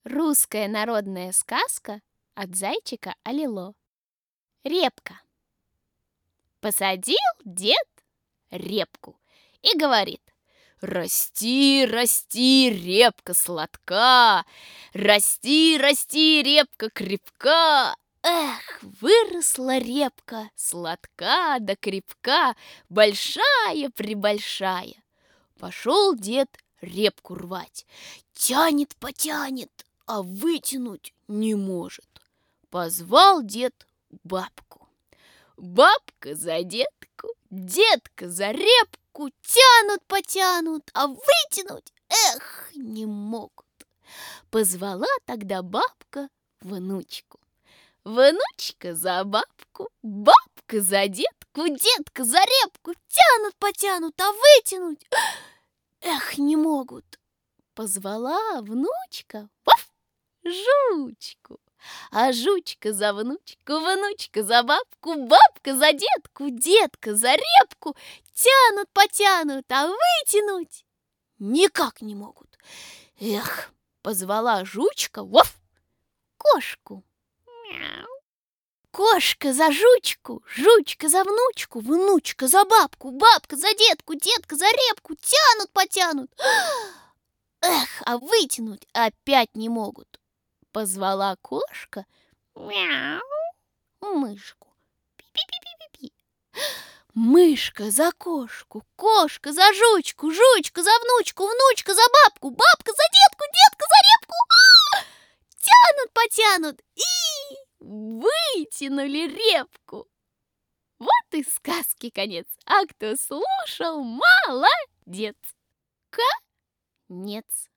Русская народная сказка от зайчика Алило. Репка. Посадил дед репку и говорит: расти, расти, репка сладка, расти, расти, репка крепка. Эх, выросла репка сладка да крепка, большая-пребольшая. Пошел дед репку рвать, тянет, потянет, а вытянуть не может. Позвал дед бабку. Бабка за детку, детка за репку, тянут, потянут, а вытянуть, эх, не могут. Позвала тогда бабка внучку. Внучка за бабку, бабка за детку, детка за репку, тянут, потянут, а вытянуть, эх, не могут. Позвала внучка жучку. А жучка за внучку, внучка за бабку, бабка за детку, детка за репку, тянут, потянут, а вытянуть никак не могут. Эх, позвала жучка кошку. Мяу. Кошка за жучку, жучка за внучку, внучка за бабку, бабка за детку, детка за репку, тянут, потянут. Эх, а вытянуть опять не могут. Позвала кошка мяу мышку. Пи-пи-пи-пи-пи. Мышка за кошку, кошка за жучку, жучка за внучку, внучка за бабку, бабка за детку, детка за репку. Тянут, потянут и вытянули репку. Вот и сказки конец. А кто слушал, молодец. Конец.